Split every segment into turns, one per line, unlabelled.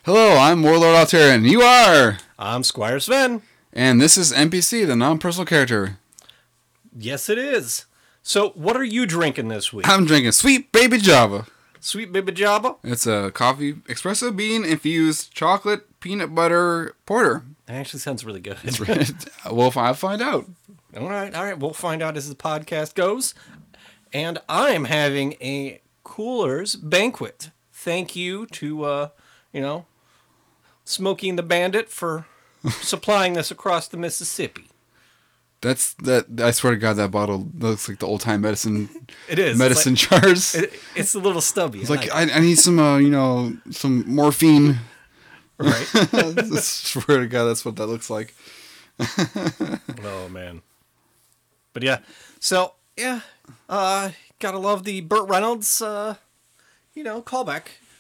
Hello, I'm Warlord Altair, and you are...
I'm Squire Sven.
And this is NPC, the non-personal character.
Yes, it is. So, what are you drinking this week?
I'm drinking Sweet Baby Java.
Sweet Baby Java?
It's a coffee espresso bean infused chocolate peanut butter porter.
That actually sounds really good.
I'll find out.
All right. We'll find out as the podcast goes. And I'm having a Coolers Banquet. Thank you to, Smoking the Bandit for supplying this across the Mississippi.
I swear to God, that bottle looks like the old time medicine.
It is
medicine jars.
It's a little stubby.
It's I need some, some morphine.
Right.
I swear to God, that's what that looks like.
Oh man. But yeah, so yeah, gotta love the Burt Reynolds, callback.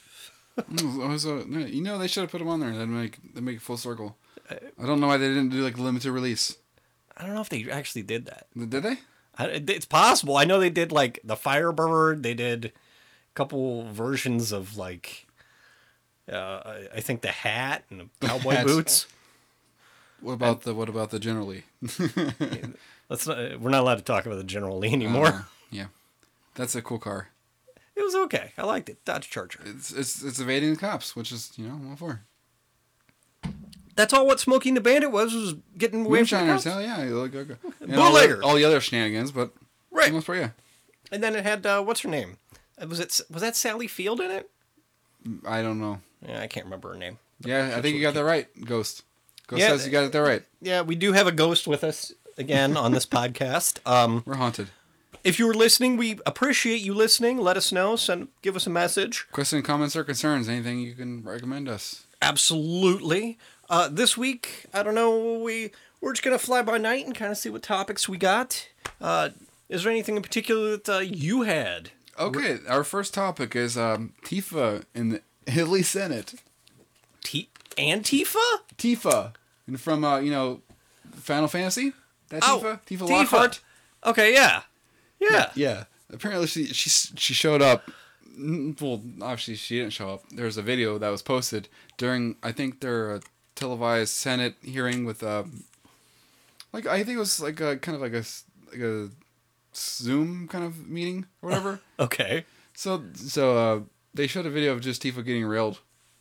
They should have put him on there. That'd make it full circle. I don't know why they didn't do like a limited release.
I don't know if they actually did that.
Did they?
It's possible. I know they did like the Firebird. They did a couple versions of like, I think the hat and the cowboy boots.
What about the General Lee?
We're not allowed to talk about the General Lee anymore.
Yeah, that's a cool car.
It was okay. I liked it. Dodge Charger.
It's evading the cops, which is I'm all for.
That's all what Smoking the Bandit was getting away from the cops.
Hell yeah,
Bootlegger.
All the other shenanigans, but
right.
Most part, yeah.
And then it had what's her name? Was that Sally Field in it?
I don't know.
Yeah, I can't remember her name.
Yeah, I think you got that right, Ghost. Ghost says you got it there right.
Yeah, we do have a ghost with us again on this podcast.
We're haunted.
If you were listening, we appreciate you listening. Let us know. Give us a message.
Question, comments, or concerns. Anything you can recommend us.
Absolutely. This week, I don't know, we're just going to fly by night and kind of see what topics we got. Is there anything in particular that you had?
Okay, our first topic is Tifa in the Italy Senate.
Tifa?
Tifa. And from, Final Fantasy? That Tifa?
Oh,
Tifa Lockhart?
Okay, yeah.
Yeah. Apparently she showed up. Well, obviously she didn't show up. There's a video that was posted during, I think, their televised Senate hearing with, I think it was like a kind of like a Zoom kind of meeting or whatever.
Okay.
So they showed a video of just Tifa getting railed.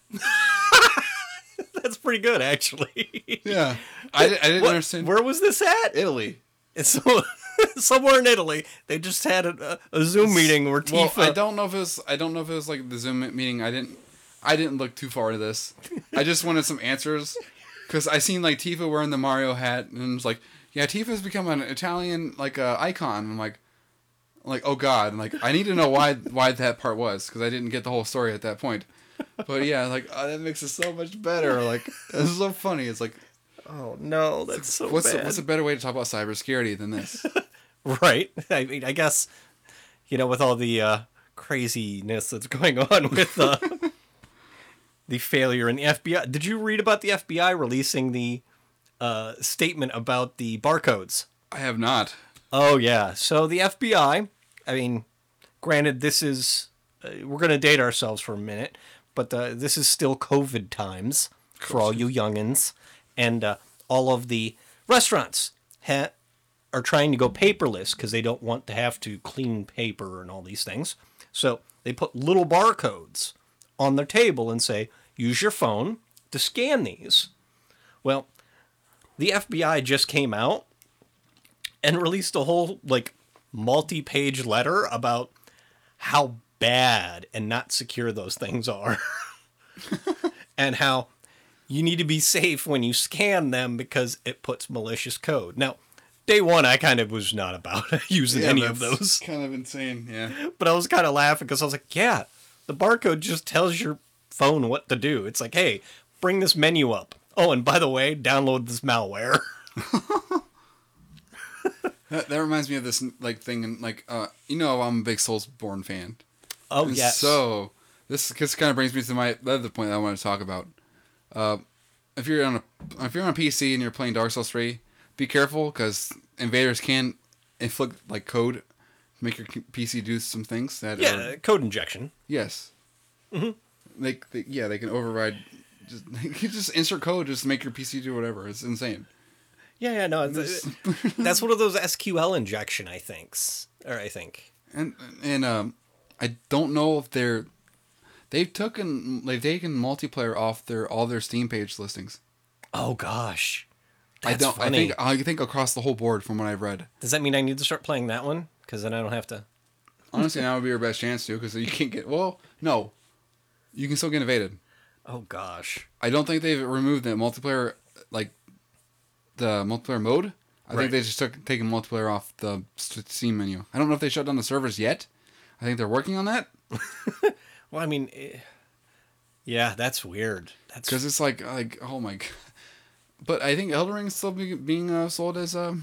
That's pretty good, actually.
Yeah. I didn't understand.
Where was this at?
Italy.
It's somewhere in Italy. They just had a Zoom meeting where Tifa.
Well, I don't know if it was like the Zoom meeting. I didn't look too far into this. I just wanted some answers because I seen like Tifa wearing the Mario hat and it's like, yeah, Tifa's become an Italian icon. I'm like, oh God, and like I need to know why that part was because I didn't get the whole story at that point. But yeah, that makes it so much better. Like it's so funny. It's like,
oh no, that's so bad.
What's a better way to talk about cybersecurity than this?
Right. I mean, I guess, with all the craziness that's going on with the failure in the FBI. Did you read about the FBI releasing the statement about the barcodes?
I have not.
Oh, yeah. So the FBI, I mean, granted, this is, we're going to date ourselves for a minute, but this is still COVID times for all you youngins. And all of the restaurants are trying to go paperless because they don't want to have to clean paper and all these things. So they put little barcodes on their table and say, use your phone to scan these. Well, the FBI just came out and released a whole multi-page letter about how bad and not secure those things are. And how you need to be safe when you scan them because it puts malicious code. Now, day one, I kind of was not about using any of those.
Kind of insane, yeah.
But I was kind of laughing because I was like, yeah, the barcode just tells your phone what to do. It's like, hey, bring this menu up. Oh, and by the way, download this malware.
That reminds me of this thing, and I'm a big Soulsborne fan.
Oh,
and
yes.
So this kind of brings me to my other point that I want to talk about. If you're on a PC and you're playing Dark Souls 3, be careful because invaders can inflict code, make your PC do some things that
code injection.
Yes. Mm-hmm. They can override Just you just insert code, just make your PC do whatever. It's insane.
Yeah, no, that's one of those SQL injection, I think.
And I don't know if they've taken multiplayer off all their Steam page listings.
Oh gosh,
funny. I think across the whole board from what I've read.
Does that mean I need to start playing that one? Because then I don't have to.
Honestly, now would be your best chance to, because you can't get. Well, no, you can still get invaded.
Oh gosh,
I don't think they've removed the multiplayer, like the multiplayer mode. I think they just taken multiplayer off the Steam menu. I don't know if they shut down the servers yet. I think they're working on that.
Well, I mean, yeah, that's weird. That's
because it's like oh my god. But I think Elden Ring is still being sold as a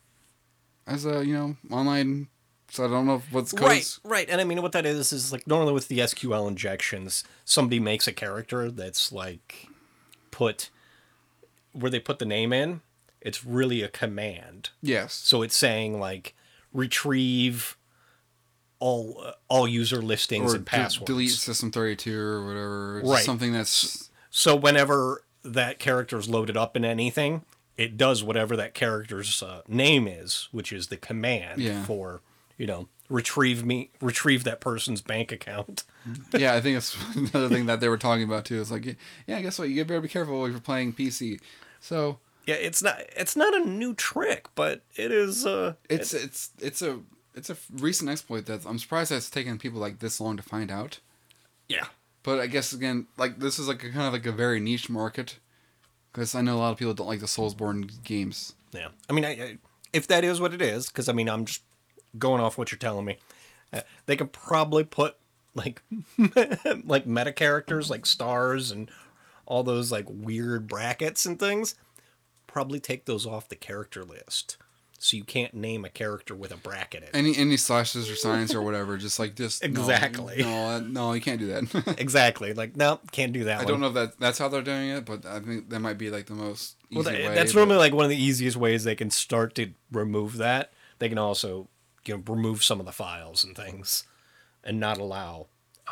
online. So I don't know what's codes.
Right. And I mean, what that is like normally with the SQL injections, somebody makes a character that's like where they put the name in. It's really a command.
Yes.
So it's saying like retrieve all user listings and passwords.
Delete System32 or whatever. It's
right.
Something that's.
So whenever that character is loaded up in anything, it does whatever that character's name is, which is the command for. Retrieve that person's bank account.
Yeah, I think it's another thing that they were talking about too. It's like, yeah, guess what? You better be careful if you're playing PC. So
yeah, it's not a new trick, but it is.
It's a recent exploit that I'm surprised that it's taken people like this long to find out.
Yeah,
but I guess again, like this is like a very niche market, because I know a lot of people don't like the Soulsborne games.
Yeah, I mean, if that is what it is, because I mean, I'm just going off what you're telling me, they could probably put like like meta characters like stars and all those like weird brackets and things. Probably take those off the character list, so you can't name a character with a bracket in it.
Any slashes or signs or whatever, just
exactly.
No, you can't do that.
Exactly, like no, can't do that.
I don't know if that's how they're doing it, but I think that might be like the most easy way.
That's normally like one of the easiest ways they can start to remove that. They can also remove some of the files and things, and not allow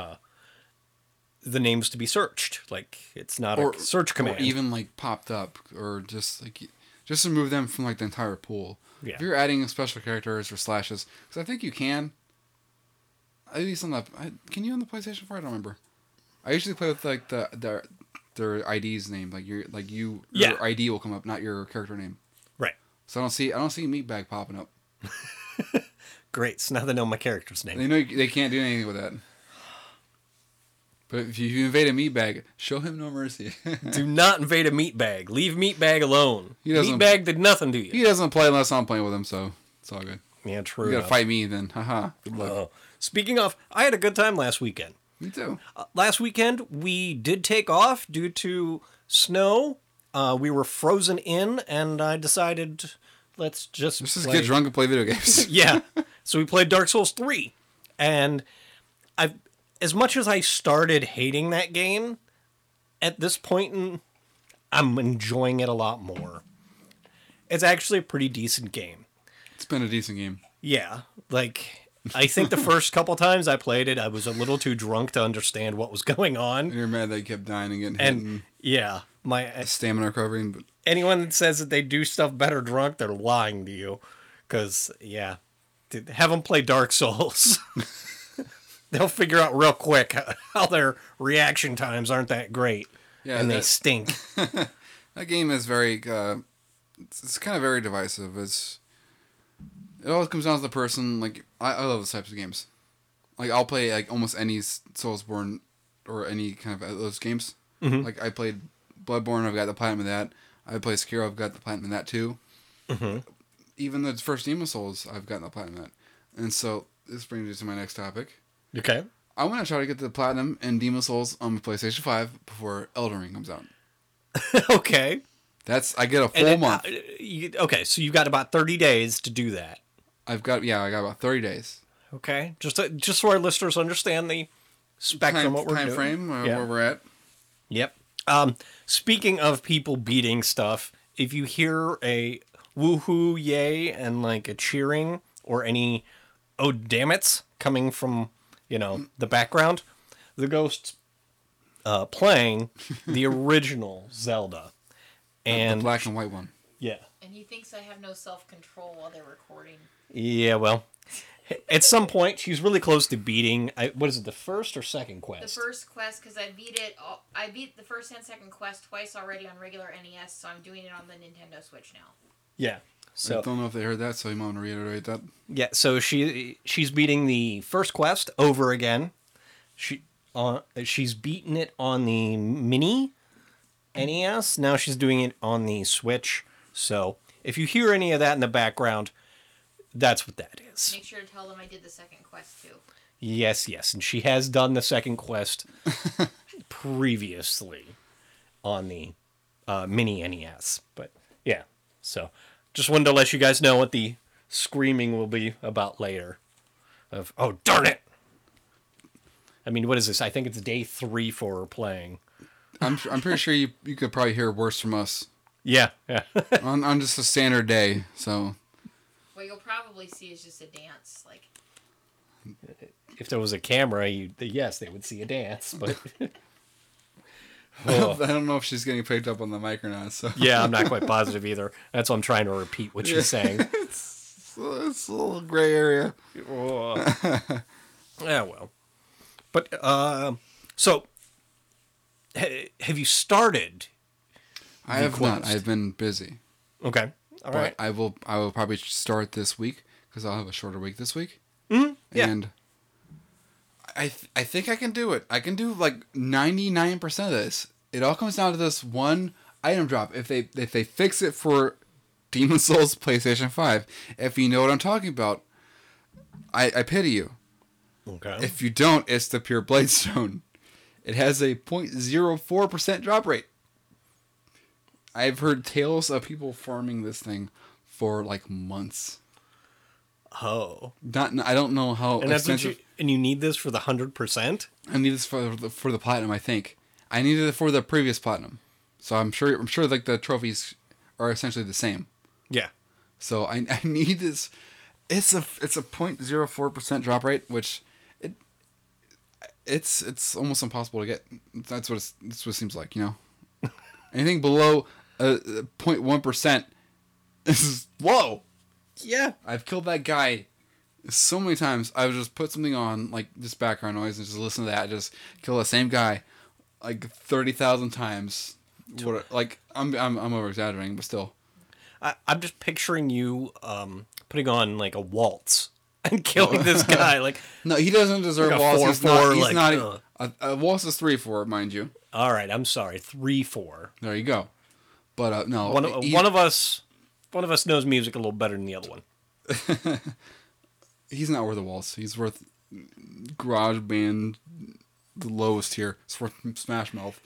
the names to be searched. Like it's not a search command,
or even like popped up, or just remove them from like the entire pool.
Yeah.
If you're adding special characters or slashes, because I think you can. At least on can you on the PlayStation 4? I don't remember. I usually play with like their ID's name, your ID will come up, not your character name.
Right.
So I don't see Meatbag popping up.
Great. So now they know my character's name.
They know they can't do anything with that. But if you invade a Meatbag, show him no mercy.
Do not invade a Meatbag. Leave Meatbag alone. Meatbag did nothing to you.
He doesn't play unless I'm playing with him, so it's all good.
Yeah, true.
You gotta fight me then. Haha. Good luck.
Speaking of, I had a good time last weekend.
Me too.
Last weekend, we did take off due to snow. We were frozen in, and I decided, let's just
get drunk and play video games.
Yeah. So we played Dark Souls 3. And as much as I started hating that game, at this point, I'm enjoying it a lot more. It's actually a pretty decent game.
It's been a decent game.
Yeah. Like, I think the first couple times I played it, I was a little too drunk to understand what was going on.
And you're mad that you kept dying and getting hit. And
yeah. My
stamina recovering. But
anyone that says that they do stuff better drunk, they're lying to you. Because, yeah. Have them play Dark Souls. They'll figure out real quick how their reaction times aren't that great. Yeah, and they stink.
That game is very, it's kind of very divisive. It always comes down to the person. Like, I love those types of games. Like, I'll play like almost any Soulsborne or any kind of those games. Mm-hmm. Like, I played Bloodborne, I've got the platinum of that. I played Sekiro, I've got the platinum of that too. Mm-hmm. Even the first Demon Souls, I've gotten the platinum of that. And so, this brings me to my next topic.
Okay.
I want to try to get the platinum in Demon Souls on the PlayStation 5 before Elden Ring comes out.
Okay.
I get a full month.
Okay, so you've got about 30 days to do that.
I got about 30 days.
Okay. Just so our listeners understand the spectrum
time frame where we're at.
Yep. Speaking of people beating stuff, if you hear a woohoo, yay, and like a cheering or any oh damn it's coming from the background, the ghosts playing the original Zelda.
The
And
black and white one.
yeah.
And he thinks I have no self-control while they're recording.
Yeah, well, at some point, she's really close to beating, what is it, the first or second quest?
The first quest, because I beat it. I beat the first and second quest twice already on regular NES, so I'm doing it on the Nintendo Switch now.
Yeah.
I
So
don't know if they heard that, so you might want to reiterate that.
yeah, so she's beating the first quest over again. She's beaten it on the mini NES. Now she's doing it on the Switch. So if you hear any of that in the background, that's what that is.
Make sure to tell them I did the second quest too.
Yes, and she has done the second quest previously on the mini NES. But yeah, so just wanted to let you guys know what the screaming will be about later. Of, oh, darn it! I mean, what is this? I think it's day 3 for her playing.
I'm pretty sure you could probably hear worse from us
Yeah.
on just a standard day. So
What you'll probably see is just a dance. Like,
If there was a camera, yes, they would see a dance. But
I don't know if she's getting picked up on the mic or not. So
yeah, I'm not quite positive either. That's why I'm trying to repeat what she's saying.
it's a little gray area.
Yeah, well. But, so, have you started?
I have not.
quest?
I've been busy.
Okay. All
But
right.
I will probably start this week because I'll have a shorter week this week.
Yeah.
And I think I can do it. I can do like 99% of this. It all comes down to this one item drop. If they fix it for Demon's Souls PlayStation 5, if you know what I'm talking about, I pity you.
Okay.
If you don't, it's the Pure Bladestone. It has a 0.04% drop rate. I've heard tales of people farming this thing for like months.
Oh.
I don't know how
And that's what
expensive.
you need this for the 100%?
I need this for the platinum. I think I needed it for the previous platinum. So I'm sure like the trophies are essentially the same.
Yeah.
So I need this. It's a 0.04% drop rate, which it's almost impossible to get. That's what it seems like, you know. Anything below 0.1% is low.
Yeah.
I've killed that guy so many times. I would just put something on, like just background noise, and just listen to that. Just kill the same guy like 30,000 times. Like I'm over exaggerating, but still.
I'm just picturing you putting on like a waltz and killing this guy. Like,
No, he doesn't deserve
Like a
waltz.
4-4,
He's
like,
not. A waltz is 3-4, mind you.
all right, I'm sorry, 3-4.
There you go. But no,
One of us knows music a little better than the other one.
he's not worth a waltz. He's worth garage band, the lowest tier. It's worth Smash Mouth.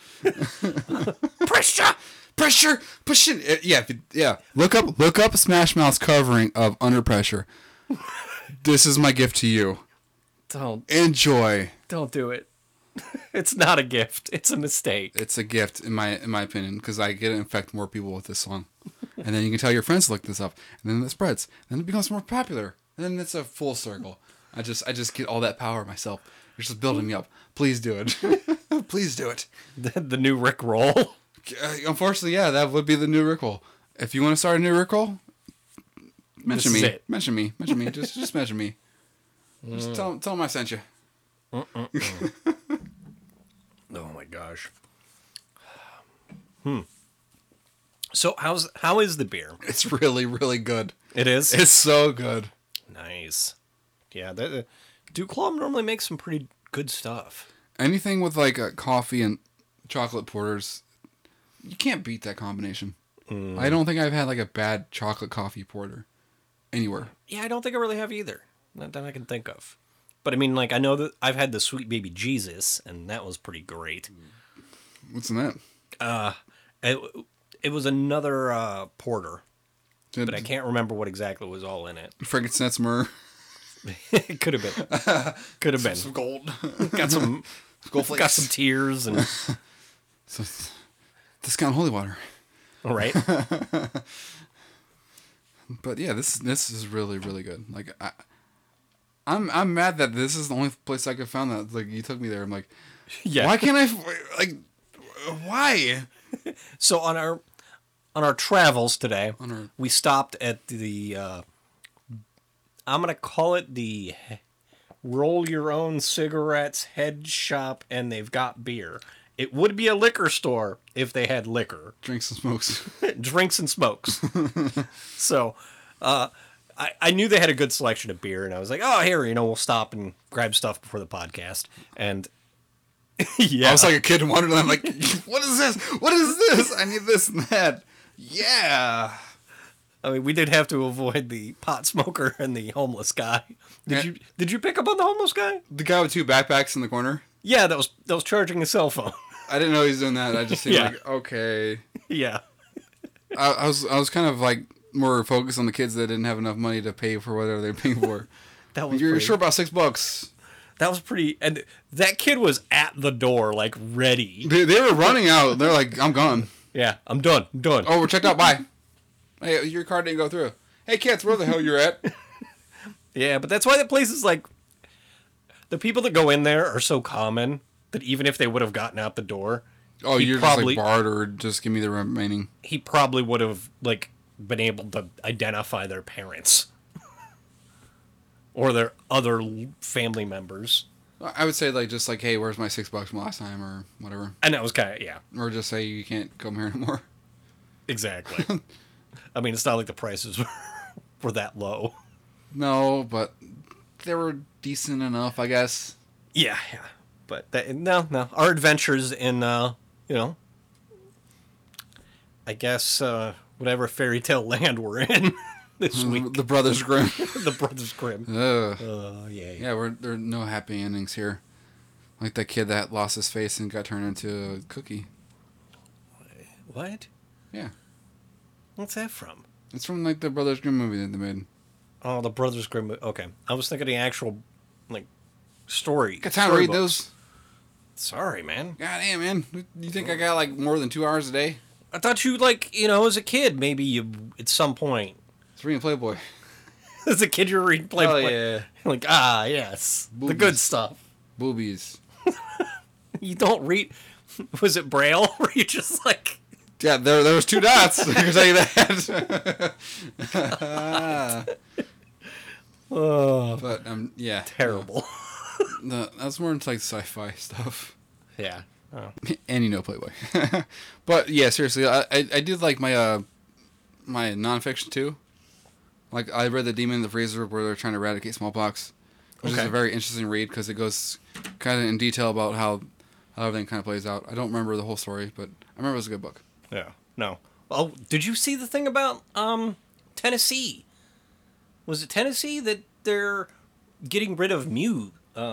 Pressure, push it. Yeah. Look up Smash Mouth's covering of Under Pressure. This is my gift to you.
Don't
Enjoy.
do it. It's not a gift. It's a mistake.
It's a gift in my opinion, because I get to infect more people with this song, and then you can tell your friends to look this up, and then it spreads, and then it becomes more popular, and then it's a full circle. I just get all that power myself. You're just building me up. Please do it. Please do it.
The new Rick roll.
Unfortunately, yeah, that would be the new Rickroll. If you want to start a new Rickroll, mention
This
me.
is it.
Mention me. Just mention me. Just tell them I sent you.
Oh my gosh. So how is the beer?
It's really, really good.
It is.
It's so good.
Nice. Yeah, Duke Club normally makes some pretty good stuff.
Anything with like a coffee and chocolate porters, you can't beat that combination. I don't think I've had like a bad chocolate coffee porter anywhere.
Yeah, I don't think I really have either. Not that I can think of. But I mean, like, I know that I've had the Sweet Baby Jesus, and that was pretty great.
What's in that?
It was another porter,
Did
but I can't remember what exactly was all in it.
frankincense myrrh,
It could have been. Could have been.
some gold,
Got some
gold flakes,
got some tears and
so, discount holy water.
right.
But yeah, this is really, really good. Like I'm mad that this is the only place I could find that. Like you took me there. I'm like,
Yeah.
Why can't like? Why?
So on our travels today,
On our-
we stopped at the I'm gonna call it the roll your own cigarettes head shop, and they've got beer. It would be a liquor store if they had liquor,
Drinks and smokes.
drinks and smokes. So I knew they had a good selection of beer, and I was like, oh, here, we'll stop and grab stuff before the podcast. And yeah,
I was like a kid in Wonderland. Like, what is this? What is this? I need this and that. Yeah.
I mean, we did have to avoid the pot smoker and the homeless guy.
Yeah.
Did you pick up on the homeless guy?
The guy with 2 backpacks in the corner.
Yeah, that was charging his cell phone.
I didn't know he was doing that. I just seemed
Yeah.
like, okay.
Yeah.
I was kind of like more focused on the kids that didn't have enough money to pay for whatever they're paying for.
That was
You're
pretty,
sure about $6.
That was pretty, and that kid was at the door, like, ready.
They were running out. They're like, I'm gone.
Yeah, I'm done.
Oh, we're checked out. Bye. Hey, your card didn't go through. Hey, kids, where the hell you're at?
Yeah, but that's why the place is like, the people that go in there are so common that even if they would have gotten out the door,
Oh,
He
you're
probably-
just like barred, or just give me the remaining.
he probably would have, like, been able to identify their parents. Or their other family members.
I would say like just like, hey, where's my $6 from last time, or whatever,
And that was kind of, yeah,
or just say you can't come here anymore.
exactly. I mean, it's not like the prices were that low.
No, but they were decent enough, I guess.
Yeah, yeah. But no. Our adventures in, I guess, whatever fairy tale land we're in this week.
The Brothers Grimm.
The Brothers Grimm.
Ugh.
Yeah.
Yeah, there are no happy endings here. Like that kid that lost his face and got turned into a cookie.
What?
Yeah.
What's that from?
It's from like the Brothers Grimm movie that they made.
Oh, the Brothers Grimm. Okay. I was thinking the actual, like, story.
Got time to read
storybooks.
those?
Sorry, man.
God damn, man. You think I got like more than 2 hours a day?
I thought you, like, as a kid, maybe you, at some point,
It's reading Playboy.
as a kid, you were reading Playboy.
Oh, yeah.
Like, yes. The good
Boobies.
stuff.
Boobies.
You don't read. Was it Braille? Where you just like.
Yeah, there was 2 dots. I can tell you that.
Oh,
But yeah,
terrible.
no, that's more into like sci-fi stuff.
Yeah. Oh.
And Playboy. But yeah, seriously, I did like my my nonfiction too. Like I read The Demon in the Freezer, where they're trying to eradicate smallpox, which is
Okay.
a very interesting read because it goes kind of in detail about how everything kind of plays out. I don't remember the whole story, but I remember it was a good book.
Yeah. No. Oh, did you see the thing about Tennessee? Was it Tennessee that they're getting rid of mouse?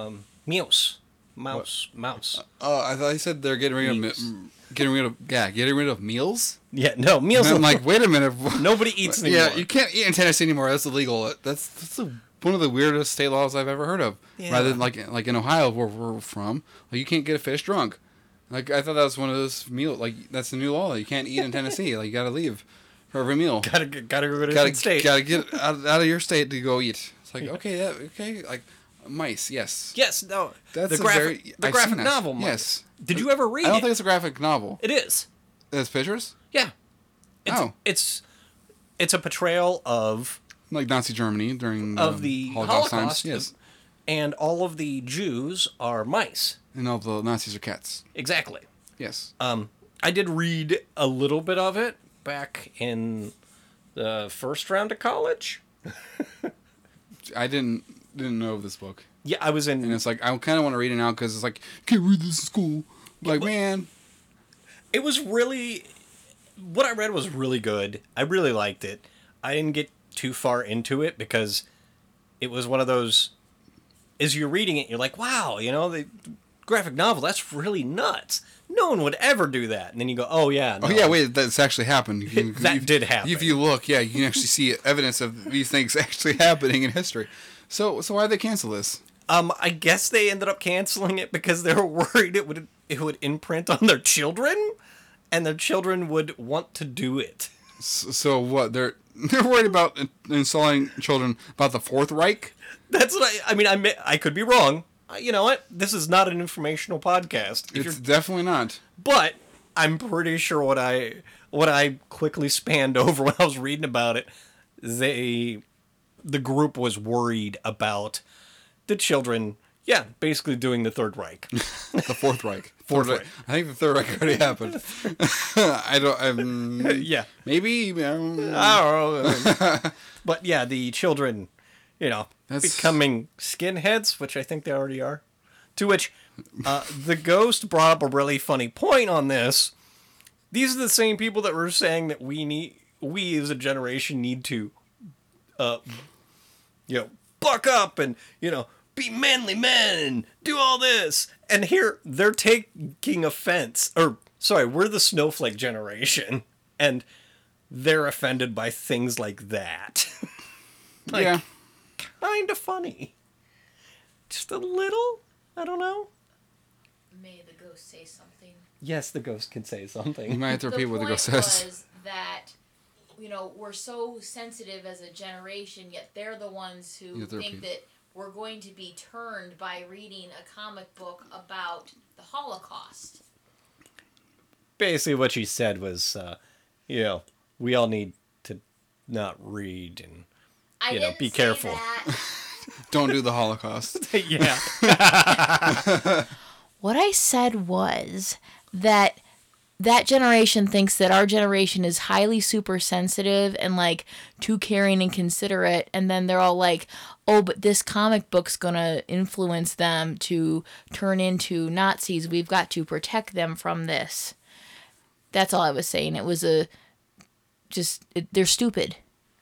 Oh, I thought you said they're getting rid of
Meals.
getting rid of meals.
Yeah. No, meals.
And I'm like, wait a minute.
Nobody eats anymore.
Yeah, you can't eat in Tennessee anymore. That's illegal. That's one of the weirdest state laws I've ever heard of.
Yeah.
Rather than like in Ohio where we're from, like you can't get a fish drunk. Like I thought that was one of those meal. Like that's the new law. You can't eat in Tennessee. Like you gotta leave for every meal.
Gotta go to a different state.
Gotta get out of your state to go eat. It's like okay, okay, like mice. Yes,
Yes. No.
that's
the
a
graphic.
very
the
I've
graphic
seen that.
novel. Mike.
Yes.
Did you ever read
I don't
it?
think it's a graphic novel.
It is.
It's pictures.
Yeah. It's a portrayal of
Like Nazi Germany during
the Holocaust.
times. Yes,
And all of the Jews are mice.
and all the Nazis are cats.
Exactly.
Yes.
I did read a little bit of it back in the first round of college.
I didn't know of this book,
Yeah, I was in.
and it's like I kind of want to read it now because it's like you can't read this in school. Like man,
It was really. What I read was really good. I really liked it. I didn't get too far into it because it was one of those. As you're reading it, you're like, wow, the graphic novel, that's really nuts. No one would ever do that. And then you go, oh, yeah. No.
oh yeah, wait, that's actually happened.
That did happen.
If you look, yeah, you can actually see evidence of these things actually happening in history. So why did they cancel this?
I guess they ended up canceling it because they were worried it would imprint on their children, and their children would want to do it.
So what? They're worried about installing children about the Fourth Reich.
That's what I mean. I could be wrong. you know what? This is not an informational podcast.
It's definitely not.
But I'm pretty sure what I quickly spanned over when I was reading about it, the group was worried about the children, basically doing the Third Reich.
The Fourth Reich.
Fourth Reich.
I think the Third Reich already happened. I don't.
Yeah.
Maybe.
I don't know. But yeah, the children, becoming skinheads, which I think they already are. To which the ghost brought up a really funny point on this. These are the same people that were saying that we as a generation need to, buck up and, be manly men and do all this. And here they're taking offense. Or, sorry, we're the snowflake generation. And they're offended by things like that.
Yeah.
Kind of funny. Just a little? I don't know.
May the ghost say something.
Yes, the ghost can say
You
something.
might have to repeat what the ghost
point
says.
was that, we're so sensitive as a generation, yet they're the ones who
have to
think
repeat.
that we're going to be turned by reading a comic book about the Holocaust.
Basically, what she said was, we all need to not read and,
I didn't
be
say
careful.
that.
Don't do the Holocaust.
yeah.
What I said was that generation thinks that our generation is highly super sensitive and like too caring and considerate, and then they're all like, oh, but this comic book's gonna influence them to turn into Nazis. We've got to protect them from this. That's all I was saying. It was they're stupid.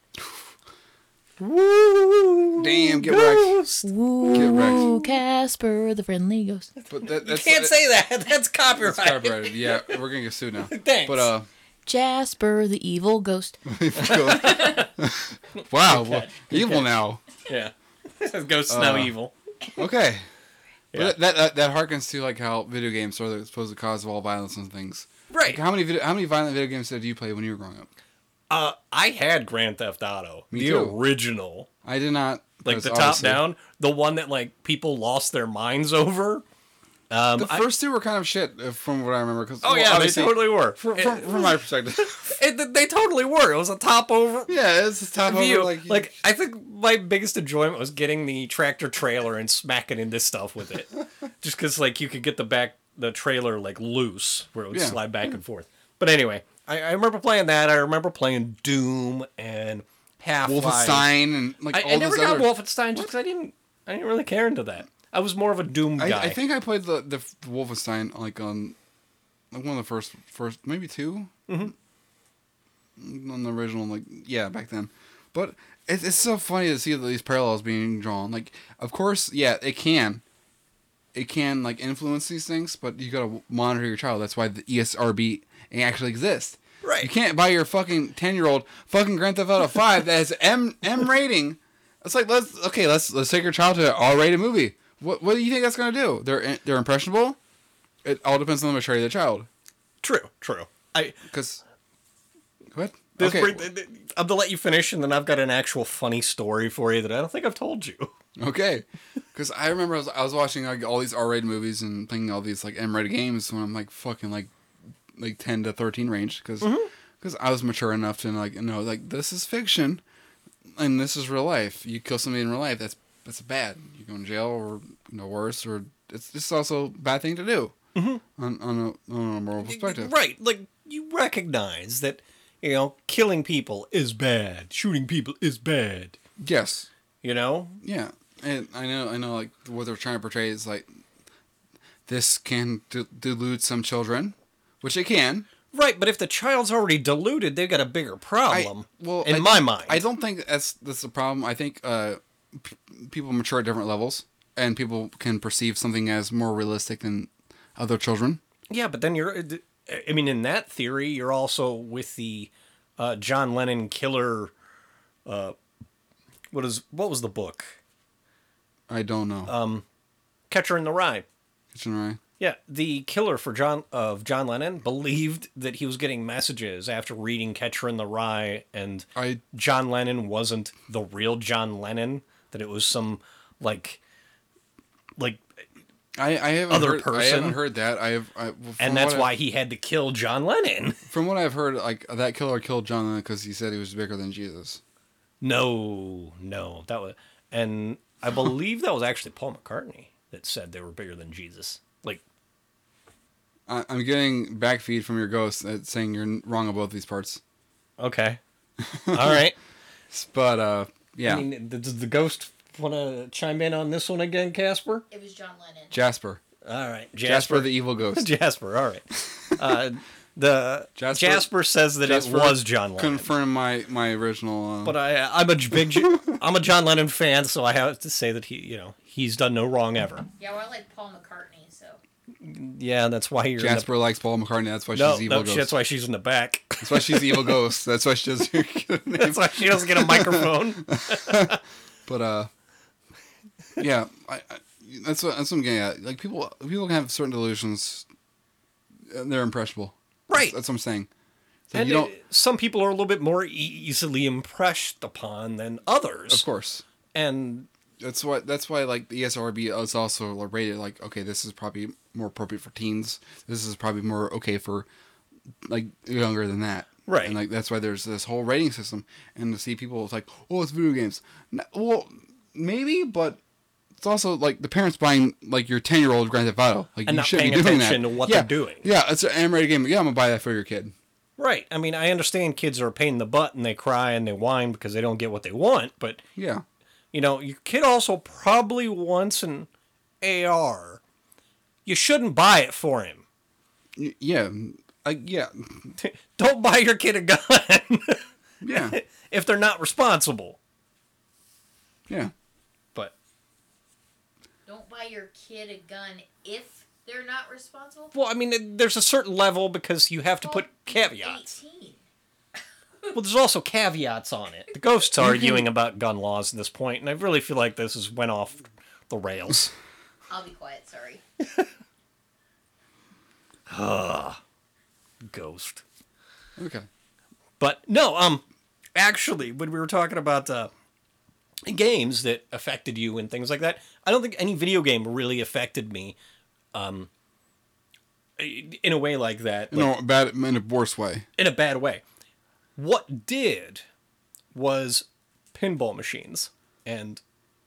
Woo!
Damn, get wrecked.
Ghost.
Woo,
Get wrecked.
Casper the friendly ghost.
But that's
Can't say that. That's copyright.
It's copyrighted. Yeah, we're gonna get sued now.
Thanks.
But
Jasper the evil ghost.
wow, well, evil now.
Yeah. Ghosts now evil.
Okay.
Yeah.
But that harkens to like how video games are the supposed cause of all violence and things.
Right.
Like, how many violent video games did you play when you were growing up?
I had Grand Theft Auto.
Me
the
too.
original.
I did not.
Like
because
the top
obviously-
down. The one that like people lost their minds over.
The first two were kind of shit, from what I remember. Cause,
Oh yeah, they
obviously,
totally were.
From my perspective.
They totally were. It was a top over
Yeah, it's a top
view.
over.
Like I think my biggest enjoyment was getting the tractor trailer and smacking into stuff with it. Just because like you could get the trailer like loose where it would slide back and forth. But anyway, I remember playing that. I remember playing Doom and Half-Life.
Wolfenstein and like all
I never
those
got
other.
Wolfenstein just because I didn't really care into that. I was more of a Doom guy.
I think I played the Wolfenstein like on like one of the first maybe two. On the original, like back then. But it's so funny to see these parallels being drawn. Like, of course, it can like influence these things, but you gotta monitor your child. That's why the ESRB actually exists.
Right.
You can't buy your fucking 10-year-old fucking Grand Theft Auto 5 that has M rating. It's like let's take your child to an R-rated movie. What do you think that's gonna do? They're impressionable. It all depends on the maturity of the child.
True.
Because go ahead.
I'm gonna let you finish, and then I've got an actual funny story for you that I don't think I've told you.
Okay. Because I remember I was watching like all these R-rated movies and playing all these like M-rated games when I'm like fucking like 10 to 13 range because I was mature enough to like know like this is fiction and this is real life. You kill somebody in real life, that's bad. You go in jail or worse, or it's just also a bad thing to do on a moral perspective.
Right, like you recognize that killing people is bad, shooting people is bad.
Yes.
Yeah,
and I know like what they're trying to portray is like this can delude some children, which it can.
Right, but if the child's already deluded, they've got a bigger problem. In my mind,
I don't think that's the problem. I think people mature at different levels, and people can perceive something as more realistic than other children.
Yeah, but then in that theory, you're also with the John Lennon killer. What was the book?
I don't know.
Catcher in the Rye.
Kitchen Rye.
Yeah, the killer for John Lennon believed that he was getting messages after reading Catcher in the Rye, and John Lennon wasn't the real John Lennon. That it was some like
I haven't
other
heard, I
person.
haven't heard that.
And that's why he had to kill John Lennon.
From what I've heard, like that killer killed John Lennon because he said he was bigger than Jesus.
No, that was, and I believe that was actually Paul McCartney that said they were bigger than Jesus. Like,
I'm getting back feed from your ghost saying you're wrong about both these parts.
okay, all right.
But yeah,
I mean, does the ghost want to chime in on this one again, Casper?
It was John Lennon.
Jasper.
All right,
Jasper the evil ghost.
Jasper. All right. Jasper says that
Jasper
it was John Lennon.
Confirm my original.
But I'm a John Lennon fan, so I have to say that he's done no wrong ever.
Yeah, well, I like Paul McCartney, so.
Yeah, that's why you're.
Jasper likes Paul McCartney. That's why
No,
she's evil ghost.
that's why she's in the back.
That's why she's the evil ghost. That's why she doesn't get a name.
That's why she doesn't get a microphone.
But yeah, that's what I'm getting at. Like people can have certain delusions, and they're impressionable.
Right.
That's what I'm saying. So
And
you don't,
some people are a little bit more easily impressed upon than others.
of course.
And
That's why like the ESRB is also rated like, okay, this is probably more appropriate for teens. This is probably more okay for like younger than that.
Right.
And like that's why there's this whole rating system. And to see people, it's like, oh, it's video games. Well, maybe, but it's also like the parents buying like your 10-year-old Grand Theft Auto. Like
And
you
not
shouldn't
paying
be doing
attention
that.
to what
Yeah.
they're doing.
Yeah, it's an animated game. Yeah, I'm gonna buy that for your kid.
right. I mean, I understand kids are a pain in the butt and they cry and they whine because they don't get what they want, but
Yeah.
your kid also probably wants an AR. You shouldn't buy it for him.
Yeah. Yeah.
Don't buy your kid a gun
Yeah.
if they're not responsible.
Yeah.
But
Don't buy your kid a gun if they're not responsible.
well, I mean, there's a certain level because you have to put caveats.
18.
Well, there's also caveats on it. The ghost's arguing about gun laws at this point, and I really feel like this has went off the rails.
I'll be quiet, sorry.
Ghost.
Okay.
But no, actually, when we were talking about games that affected you and things like that, I don't think any video game really affected me, in a way like that. Like,
No, in a worse way.
in a bad way. What did was pinball machines and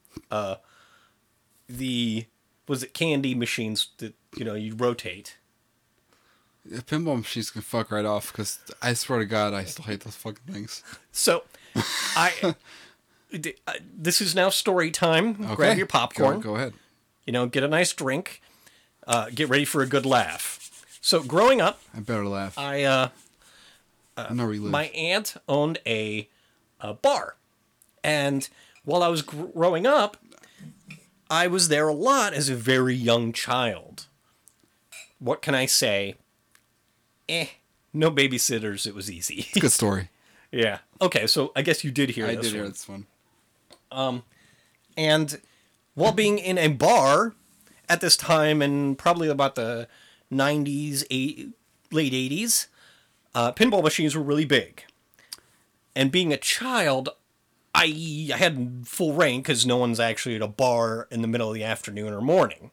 was it candy machines that you rotate.
Yeah, pinball machines can fuck right off because I swear to God, I still hate those fucking things.
So this is now story time.
Okay.
Grab your popcorn.
Go ahead.
Get a nice drink. Get ready for a good laugh. So growing up,
I better laugh.
I
know where you live.
my aunt owned a bar, and while I was growing up, I was there a lot as a very young child. What can I say? No babysitters. It was easy.
Good story.
Yeah. Okay, so I guess you did hear
I
this
did hear
one.
this one.
And while being in a bar at this time, in probably about the 90s, late 80s, pinball machines were really big. And being a child, I had full reign because no one's actually at a bar in the middle of the afternoon or morning.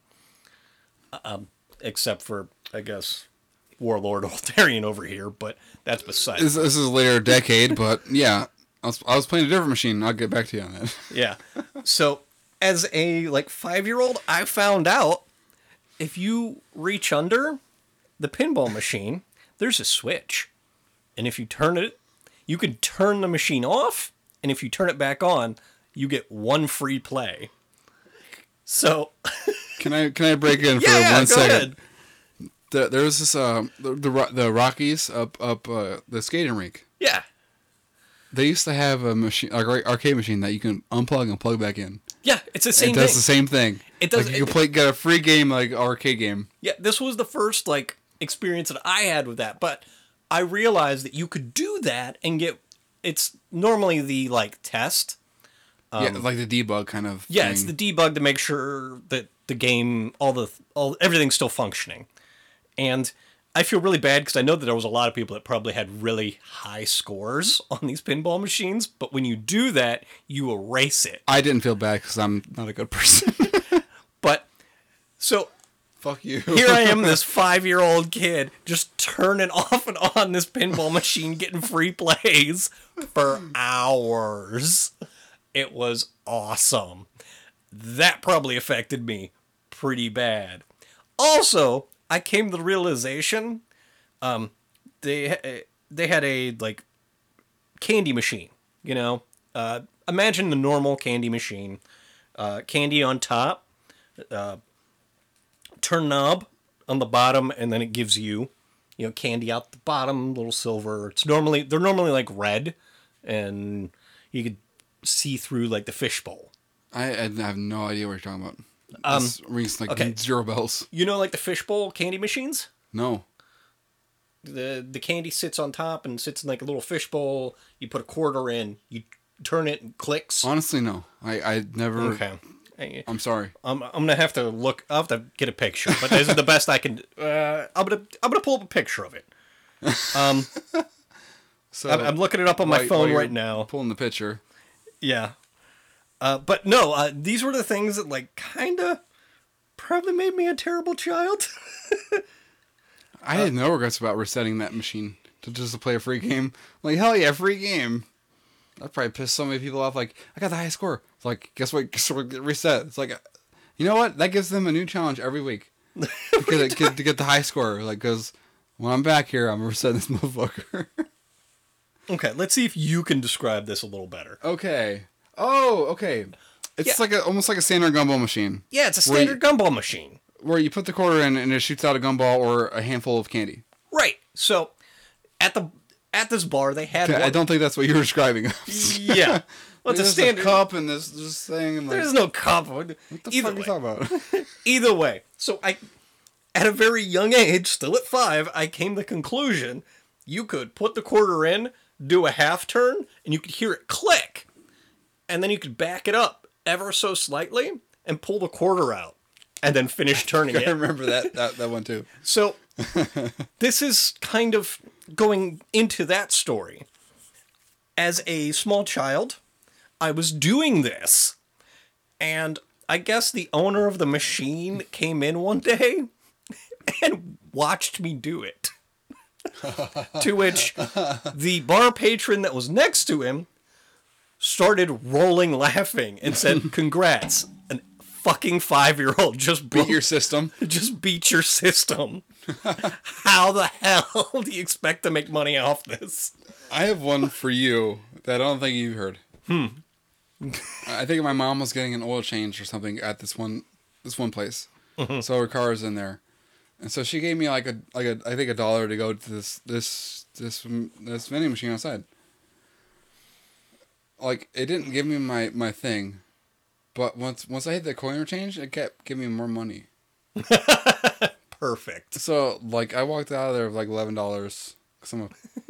Except for, I guess, Warlord Altarian over here, but that's beside.
This is a later decade, but yeah. I was playing a different machine. I'll get back to you on that.
Yeah. So, as a 5-year-old, I found out if you reach under the pinball machine, there's a switch. And if you turn it, you can turn the machine off, and if you turn it back on, you get one free play. So,
Can I break in for
yeah,
1
go
second?
ahead.
There was this the Rockies up the skating rink.
Yeah.
They used to have a machine, arcade machine that you can unplug and plug back in.
Yeah, it's the same
It
thing.
does the same thing.
It does-
Like you can get a free game like arcade game.
Yeah, this was the first experience that I had with that, but I realized that you could do that and get. It's normally the test.
Yeah, like the debug kind of.
Yeah,
thing.
it's the debug to make sure that the game, everything's still functioning. And I feel really bad because I know that there was a lot of people that probably had really high scores on these pinball machines, but when you do that, you erase it.
I didn't feel bad because I'm not a good person.
But so
Fuck you.
Here I am, this 5-year-old kid, just turning off and on this pinball machine, getting free plays for hours. It was awesome. That probably affected me pretty bad. Also, I came to the realization, they had a, like, candy machine, you know? Imagine the normal candy machine. Candy on top, turn knob on the bottom, and then it gives you, candy out the bottom, little silver. They're normally like red, and you could see through like the fishbowl.
I have no idea what you're talking about. This rings like
okay.
0 bells.
You know, like the fishbowl candy machines?
No.
The candy sits on top and sits in like a little fishbowl. You put a quarter in, you turn it and clicks.
Honestly, no. I never.
Okay.
I'm sorry.
I'm gonna have to look. I'll have to get a picture, but this is the best I can. I'm gonna pull up a picture of it.
So
I'm looking it up on my phone right now.
Pulling the picture.
Yeah. But no, these were the things that like kind of probably made me a terrible child.
I had no regrets about resetting that machine to play a free game. Like, hell yeah, free game. That probably pissed so many people off. Like, I got the highest score. It's like, guess what? Reset. It's like, you know what? That gives them a new challenge every week to get the high score. Like, because when I'm back here, I'm resetting this motherfucker.
Okay, let's see if you can describe this a little better.
Okay. Oh, okay. It's like almost like a standard gumball machine.
Yeah, it's a standard gumball machine.
Where you put the quarter in and it shoots out a gumball or a handful of candy.
Right. So, at this bar, they had one.
I don't think that's what you're describing.
Yeah. Well, it's a standard
cup and this thing. And like,
there's no cup. What
the fuck are you talking about?
Either way. So, at a very young age, still at 5, I came to the conclusion you could put the quarter in, do a half turn, and you could hear it click. And then you could back it up ever so slightly and pull the quarter out. And then finish turning it.
I remember that one too.
So, this is kind of going into that story. As a small child, I was doing this. And I guess the owner of the machine came in one day and watched me do it. To which the bar patron that was next to him started rolling laughing and said, "Congrats. An fucking 5-year-old just
Beat your system.
Just beat your system. How the hell do you expect to make money off this?"
I have one for you that I don't think you've heard. I think my mom was getting an oil change or something at this one place. Mm-hmm. So her car is in there. And so she gave me I think $1 to go to this vending machine outside. Like, it didn't give me my thing. But once I hit the coin change, it kept giving me more money.
Perfect.
So, like, I walked out of there with like $11 because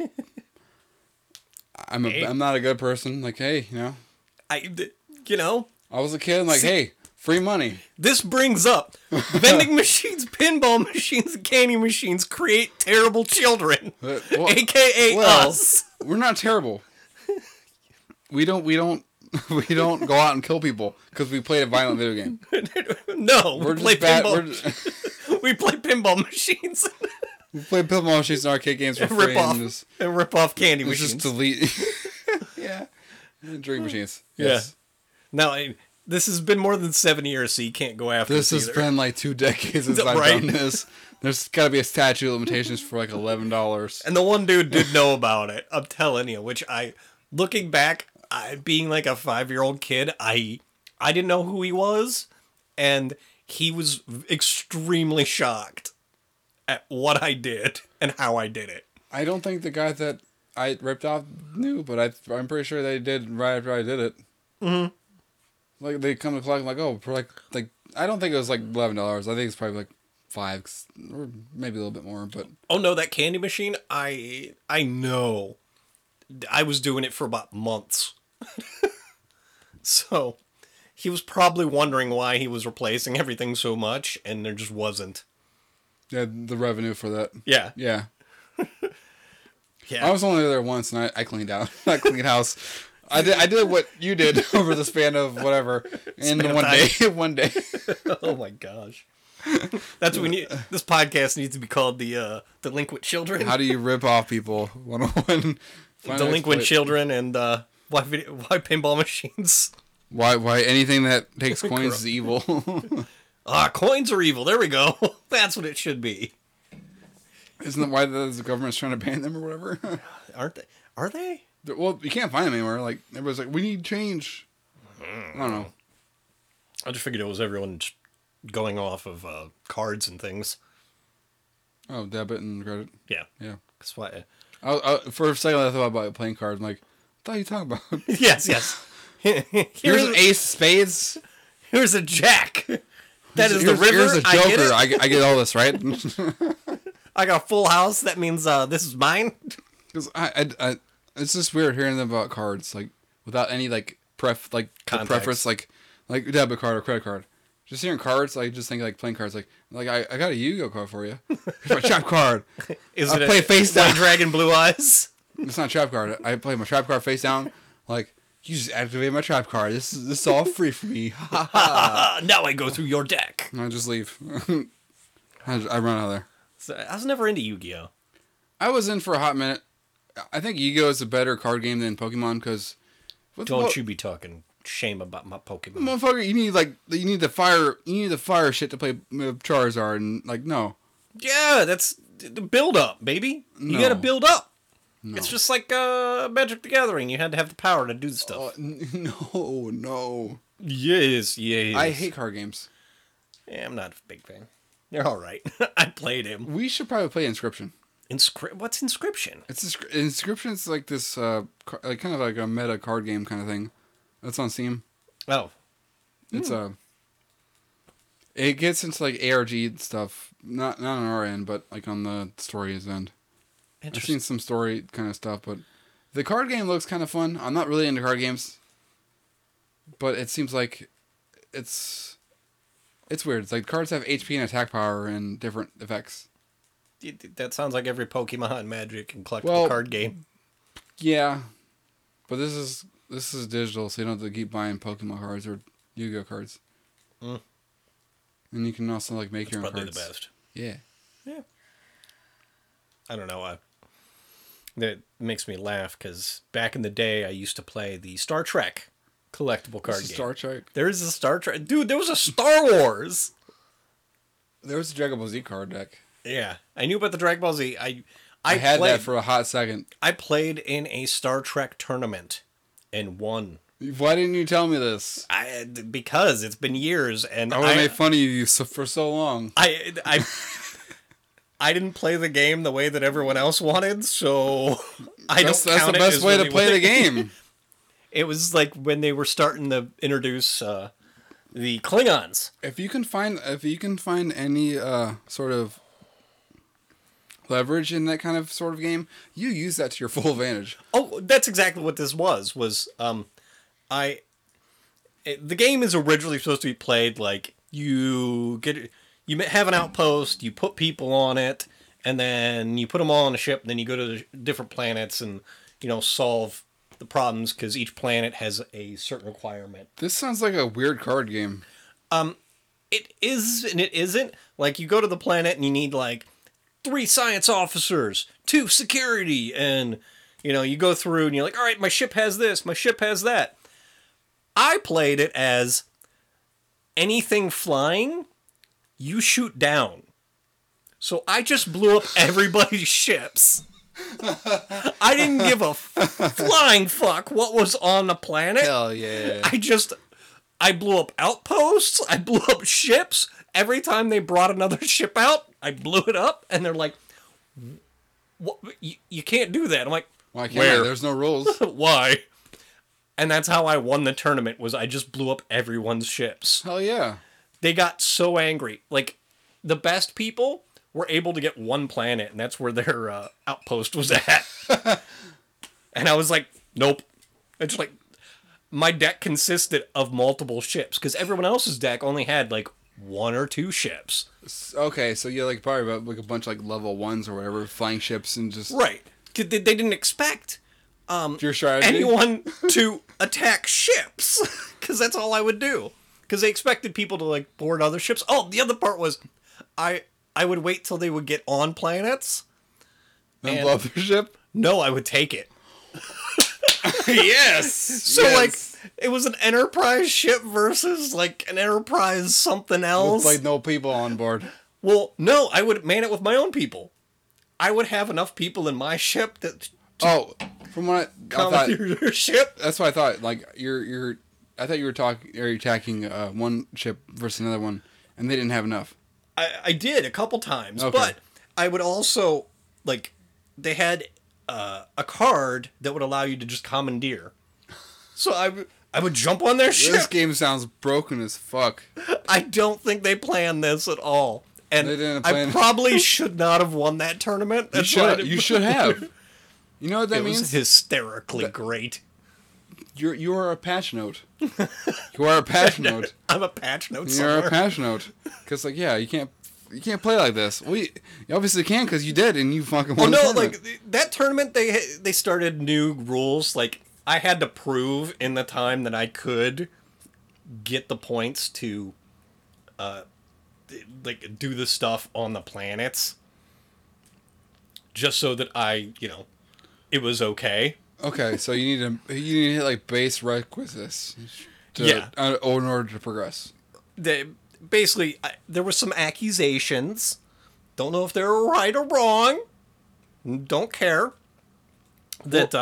I'm not a good person. Like, hey,
I
was a kid. Like, hey, free money.
This brings up vending machines, pinball machines, and candy machines create terrible children, aka us.
We're not terrible. We don't go out and kill people because we played a violent video game.
No,
we play pinball.
We play pinball machines.
We play pinball machines and arcade games for free
and rip off candy machines.
Just delete. Yeah, drink machines. Yes.
Yeah. Now, this has been more than 7 years, so you can't go after
this. This has been like 2 decades since I've done this. There's got to be a statute of limitations for like $11.
And the one dude did know about it. I'm telling you. Which looking back, being like a 5-year-old kid, I didn't know who he was, and he was extremely shocked at what I did and how I did it.
I don't think the guy that I ripped off knew, but I'm pretty sure they did right after I did it. Mm-hmm. Like, they come to collect, like, oh, for like I don't think it was like $11. I think it's probably like $5, or maybe a little bit more. But
oh no, that candy machine, I know, I was doing it for about months. So he was probably wondering why he was replacing everything so much, and there just wasn't.
Yeah, the revenue for that.
Yeah.
Yeah.
Yeah.
I was only there once, and I cleaned out. I cleaned house. I did what you did over the span of whatever in one day.
Oh my gosh. That's what we need. This podcast needs to be called the Delinquent Children.
How do you rip off people? 101.
Delinquent Children and why pinball machines.
Why anything that takes coins is evil.
Coins are evil. There we go. That's what it should be.
Isn't that why the government's trying to ban them or whatever?
Aren't they? Are they?
Well, you can't find them anymore. Like everybody's like, we need change. I don't know.
I just figured it was everyone just going off of cards and things.
Oh, debit and credit.
Yeah.
Yeah.
That's why.
For a second, I thought about playing cards. I'm like, what are you talking about?
Yes.
Here's an ace of spades.
Here's a jack. That is the river.
Here's a joker. I get all this, right?
I got a full house. That means this is mine.
Because it's just weird hearing them about cards, like without any like the preference, like debit card or credit card. Just hearing cards, I just think like playing cards, like I got a Yu-Gi-Oh card for you. Here's my trap card.
Is
I
it
play face down.
White Dragon Blue Eyes?
It's not a trap card. I play my trap card face down. Like you just activate my trap card. This is all free for me.
Now I go through your deck.
And I just leave. I run out of there.
So, I was never into Yu-Gi-Oh.
I was in for a hot minute. I think Yu-Gi-Oh is a better card game than Pokemon because.
Don't you be talking shame about my Pokemon.
Motherfucker, you need the fire shit to play Charizard and like no.
Yeah, that's the build up, baby. You gotta build up. No. It's just like Magic the Gathering. You had to have the power to do the stuff.
No.
Yes.
I hate card games.
Yeah, I'm not a big fan. They're all right. I played him.
We should probably play Inscription.
What's Inscription?
Inscription's like this, like kind of like a meta card game kind of thing. That's on Steam.
Oh,
it's it gets into like ARG stuff, not on our end, but like on the story's end. I've seen some story kind of stuff, but the card game looks kind of fun. I'm not really into card games, but it seems like it's weird. It's like cards have HP and attack power and different effects.
That sounds like every Pokemon, Magic, and collectible card game.
Yeah, but this is digital, so you don't have to keep buying Pokemon cards or Yu-Gi-Oh cards. And you can also like make your own
probably
cards.
The best.
Yeah.
I don't know. That makes me laugh because back in the day, I used to play the Star Trek collectible card game.
Star Trek.
There's a Star Trek, dude. There was a Star Wars.
There was a Dragon Ball Z card deck.
Yeah, I knew about the Dragon Ball Z. I
had that for a hot second.
I played in a Star Trek tournament and won.
Why didn't you tell me this?
Because it's been years, and
I would have made fun of you for so long.
I didn't play the game the way that everyone else wanted, so
That's the best way to play the game.
It was like when they were starting to introduce the Klingons.
If you can find any sort of leverage in that kind of sort of game, you use that to your full advantage.
Oh, that's exactly what this was. The game is originally supposed to be played like you have an outpost, you put people on it, and then you put them all on a ship, and then you go to the different planets and solve the problems because each planet has a certain requirement.
This sounds like a weird card game.
It is and it isn't. Like you go to the planet and you need like 3 science officers, 2 security, and you go through and you're like, all right, my ship has this, my ship has that. I played it as anything flying, you shoot down. So I just blew up everybody's ships. I didn't give a flying fuck what was on the planet.
Hell yeah.
I blew up outposts. I blew up ships. Every time they brought another ship out, I blew it up. And they're like, "What? You can't do that." I'm like,
why can't I? There's no rules.
Why? And that's how I won the tournament, was I just blew up everyone's ships.
Hell yeah.
They got so angry. Like, the best people were able to get one planet, and that's where their outpost was at. And I was like, nope. It's like, my deck consisted of multiple ships, because everyone else's deck only had, like, 1 or 2 ships.
Okay, so you're, like, probably about, like, a bunch of, like, level 1s or whatever, flying ships and just...
Right. They didn't expect
your strategy?
anyone to attack ships, because that's all I would do. because they expected people to like board other ships. Oh, the other part was, I would wait till they would get on planets.
Then
And-
blow up their ship.
No, I would take it.
Yes.
So like, it was an Enterprise ship versus like an Enterprise something else.
With like no people on board.
Well, no, I would man it with my own people. I would have enough people in my ship that
Oh, from what I thought,
commandeer your ship.
that's what I thought. Like you're I thought you were attacking one ship versus another one, and they didn't have enough.
I did a couple times,
Okay.
but I would also like they had a card that would allow you to just commandeer. So I would jump on their
This
ship.
game sounds broken as fuck.
I don't think they planned this at all. And
They didn't
I
plan it.
probably should not have won that tournament. That's why I didn't-
You should have. You know what that
It was
means?
hysterically great.
You are a patch note. You are a patch note.
I'm a patch note
You're
somewhere.
a patch note. Because like you can't play like this. Well, you obviously can because you did and you fucking
Well,
won. the
no,
tournament.
like that tournament, they started new rules. Like I had to prove in the time that I could get the points to, like do the stuff on the planets, just so that it was okay.
Okay, so you need to hit like base requisites.
Yeah.
In order to progress.
Basically, there were some accusations. Don't know if they were right or wrong. Don't care. That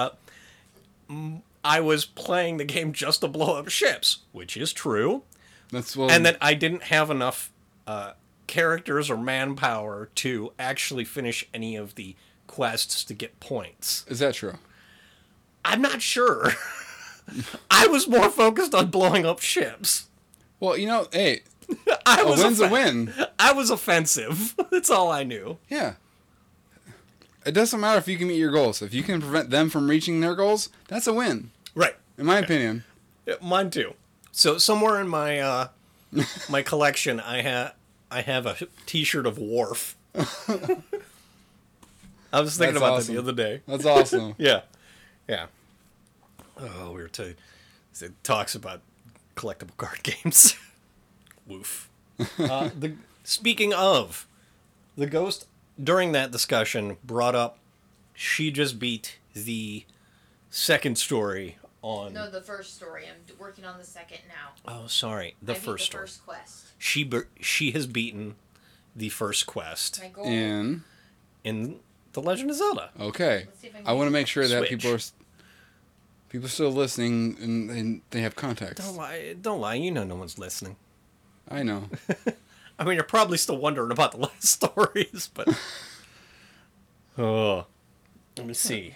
I was playing the game just to blow up ships, which is true.
That's well.
And that I didn't have enough characters or manpower to actually finish any of the quests to get points.
Is that true?
I'm not sure. I was more focused on blowing up ships.
Well, hey,
I
a
was
win's a win.
I was offensive. That's all I knew.
Yeah. It doesn't matter if you can meet your goals. If you can prevent them from reaching their goals, that's a win,
Right.
in my opinion.
Yeah, mine too. So somewhere in my my collection, I have a T-shirt of Worf. I was thinking
That's
about
awesome.
that the other day.
That's awesome.
Yeah, yeah. Oh, it talks about collectible card games. Woof. Speaking of, the ghost during that discussion brought up she just beat the second story on.
No, the first story. I'm working on the second now.
Oh, sorry, the
I beat
first
the
story.
first quest.
She has beaten the first quest
My goal.
And
in The Legend of Zelda.
okay,
Let's see if I can
I want to
get
make sure that
Switch.
people are still listening and they have context.
Don't lie. You know no one's listening.
I know.
I mean, you're probably still wondering about the last stories, but oh, let me see.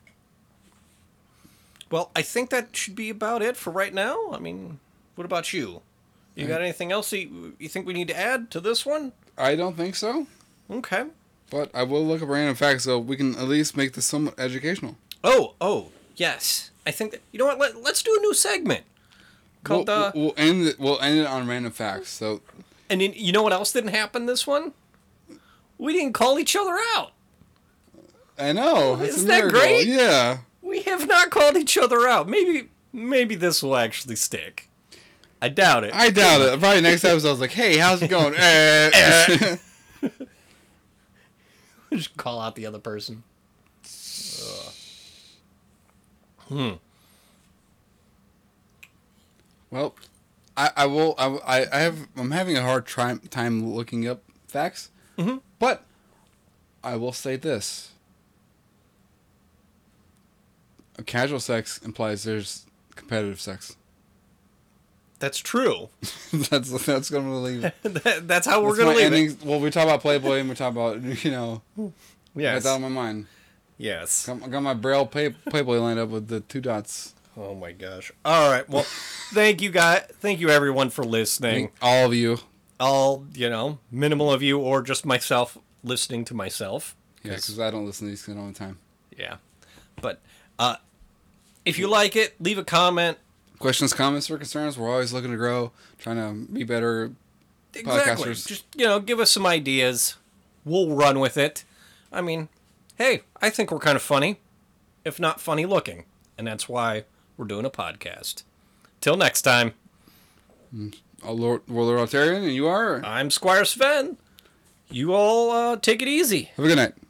Well, I think that should be about it for right now. I mean, what about you? You got anything else you think we need to add to this one?
I don't think so,
Okay.
but I will look up random facts so we can at least make this somewhat educational.
Oh, yes. I think that, you know what? Let's do a new segment called
We'll end it on random facts. So
And you know what else didn't happen this one? We didn't call each other out.
I know. It's
Isn't
a
that
miracle.
great?
Yeah.
We have not called each other out. Maybe this will actually stick. I doubt it.
I doubt it. Probably next episode I was like, hey, how's it going?
Just call out the other person.
Well, I'm having a hard time looking up facts.
Mm-hmm.
But I will say this. Casual sex implies there's competitive sex.
That's true.
that's gonna leave.
That's how we're
That's
going
my
to leave
ending. Well, we talk about Playboy and we talk about
it.
get
Yes.
that out of my mind.
Yes.
I got my Braille Playboy lined up with the 2 dots.
Oh my gosh. All right. Well, thank you guys. Thank you everyone for listening.
All of you.
All, minimal of you or just myself listening to myself.
Yeah, because I don't listen to these all the time.
Yeah. But if you like it, leave a comment.
Questions, comments, or concerns? We're always looking to grow, trying to be better
Exactly.
podcasters.
Just, give us some ideas. We'll run with it. I mean, hey, I think we're kind of funny, if not funny looking. And that's why we're doing a podcast. Till next time.
Lord Altarian, and you are?
I'm Squire Sven. You all take it easy.
Have a good night.